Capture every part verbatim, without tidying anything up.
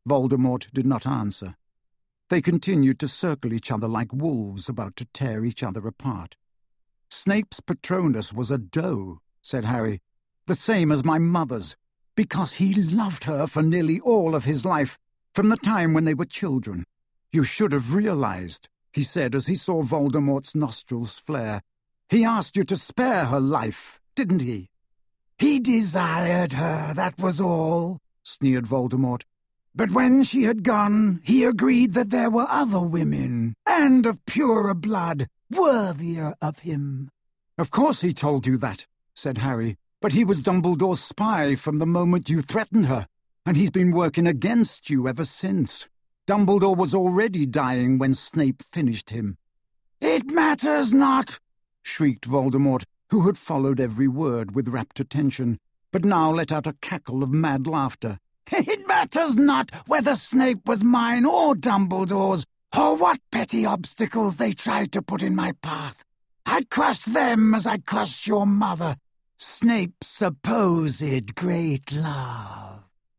Voldemort did not answer. They continued to circle each other like wolves about to tear each other apart. "Snape's Patronus was a doe," said Harry, "the same as my mother's, because he loved her for nearly all of his life, from the time when they were children. You should have realized," he said as he saw Voldemort's nostrils flare. "He asked you to spare her life, didn't he?" "He desired her, that was all," sneered Voldemort. "But when she had gone, he agreed that there were other women, and of purer blood, worthier of him." "Of course he told you that," said Harry, "but he was Dumbledore's spy from the moment you threatened her, and he's been working against you ever since. Dumbledore was already dying when Snape finished him." "It matters not," shrieked Voldemort, who had followed every word with rapt attention, but now let out a cackle of mad laughter. "It matters not whether Snape was mine or Dumbledore's, or what petty obstacles they tried to put in my path. I'd crush them as I'd crush your mother, Snape's supposed great love.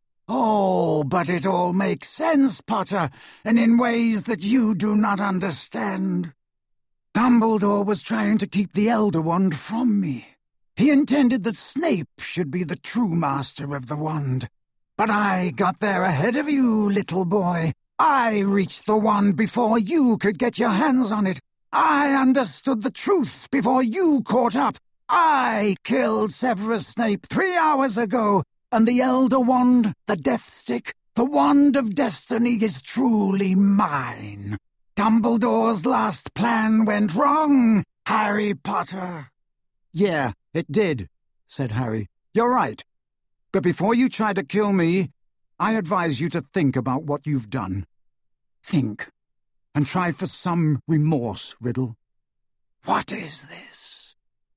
Oh, but it all makes sense, Potter, and in ways that you do not understand. Dumbledore was trying to keep the Elder Wand from me. He intended that Snape should be the true master of the wand. But I got there ahead of you, little boy. I reached the wand before you could get your hands on it. I understood the truth before you caught up. I killed Severus Snape three hours ago, and the Elder Wand, the Death Stick, the Wand of Destiny is truly mine. Dumbledore's last plan went wrong, Harry Potter." "Yeah, it did," said Harry. "You're right. But before you try to kill me, I advise you to think about what you've done. Think, and try for some remorse, Riddle." "What is this?"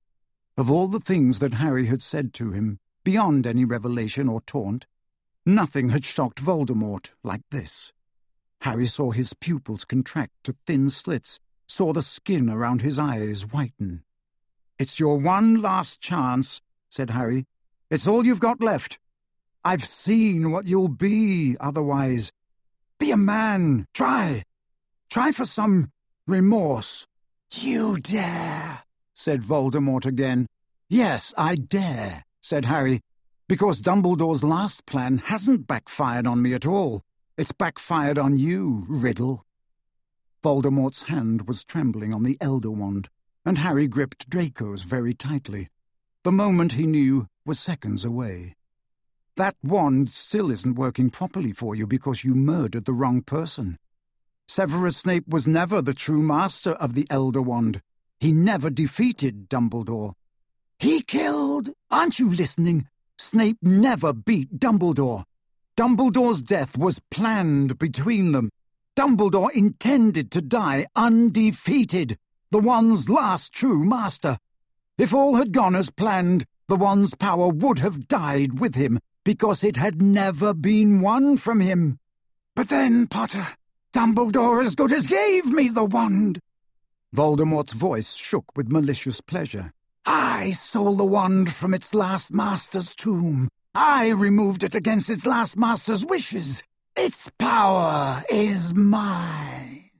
Of all the things that Harry had said to him, beyond any revelation or taunt, nothing had shocked Voldemort like this. Harry saw his pupils contract to thin slits, saw the skin around his eyes whiten. "It's your one last chance," said Harry. "It's all you've got left. I've seen what you'll be otherwise. Be a man. Try. Try for some remorse." "You dare," said Voldemort again. "Yes, I dare," said Harry, "because Dumbledore's last plan hasn't backfired on me at all. It's backfired on you, Riddle." Voldemort's hand was trembling on the Elder Wand, and Harry gripped Draco's very tightly. The moment, he knew, was seconds away. "That wand still isn't working properly for you because you murdered the wrong person. Severus Snape was never the true master of the Elder Wand. He never defeated Dumbledore." "He killed—" "Aren't you listening? Snape never beat Dumbledore. Dumbledore's death was planned between them. Dumbledore intended to die undefeated, the Wand's last true master. If all had gone as planned, the Wand's power would have died with him, because it had never been won from him." "But then, Potter, Dumbledore as good as gave me the wand." Voldemort's voice shook with malicious pleasure. "I stole the wand from its last master's tomb. I removed it against its last master's wishes. Its power is mine."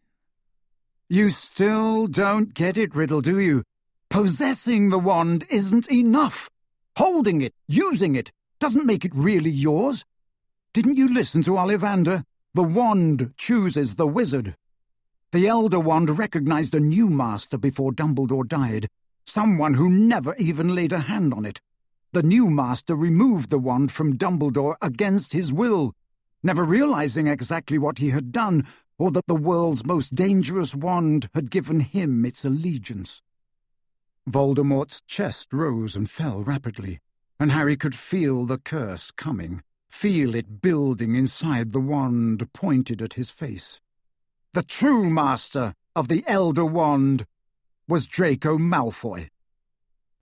"You still don't get it, Riddle, do you? Possessing the wand isn't enough. Holding it, using it, doesn't make it really yours. Didn't you listen to Ollivander? The wand chooses the wizard. The Elder Wand recognized a new master before Dumbledore died, someone who never even laid a hand on it. The new master removed the wand from Dumbledore against his will, never realizing exactly what he had done, or that the world's most dangerous wand had given him its allegiance." Voldemort's chest rose and fell rapidly, and Harry could feel the curse coming, feel it building inside the wand pointed at his face. The true master of the Elder Wand was Draco Malfoy.